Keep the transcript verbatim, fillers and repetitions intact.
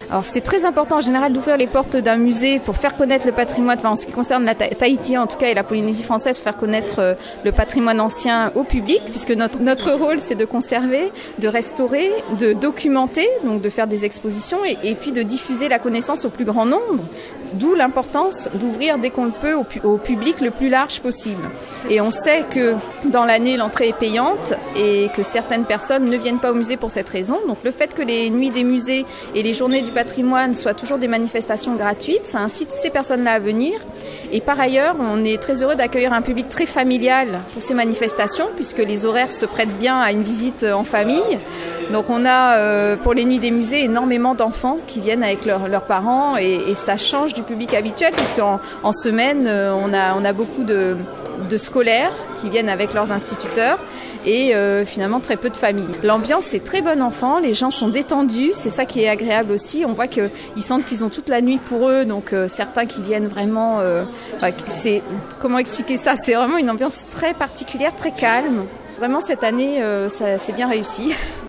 Alors c'est très important en général d'ouvrir les portes d'un musée pour faire connaître le patrimoine, enfin en ce qui concerne la Tahiti en tout cas et la Polynésie française, faire connaître euh, le patrimoine ancien au public, puisque notre, notre rôle c'est de conserver, de restaurer, de documenter, donc de faire des expositions et, et puis de diffuser la connaissance au plus grand nombre, d'où l'importance d'ouvrir dès qu'on le peut au, au public le plus large possible. Et on sait que dans l'année l'entrée est payante et que certaines personnes ne viennent pas au musée pour cette raison, donc le fait que les nuits des musées et les journées du patrimoine soient toujours des manifestations gratuites, ça incite ces personnes-là à venir. Et par ailleurs, on est très heureux d'accueillir un public très familial pour ces manifestations, puisque les horaires se prêtent bien à une visite en famille. Donc on a euh, pour les nuits des musées énormément d'enfants qui viennent avec leur, leurs parents et, et ça change du public habituel, puisqu'en en semaine, euh, on a, on a beaucoup de, de scolaires qui viennent avec leurs instituteurs et euh, finalement très peu de familles. L'ambiance est très bonne enfant, les gens sont détendus, c'est ça qui est agréable aussi. On voit qu'ils sentent qu'ils ont toute la nuit pour eux, donc euh, certains qui viennent vraiment... Euh, bah, c'est, comment expliquer ça ? C'est vraiment une ambiance très particulière, très calme. Vraiment cette année, euh, ça, c'est bien réussi.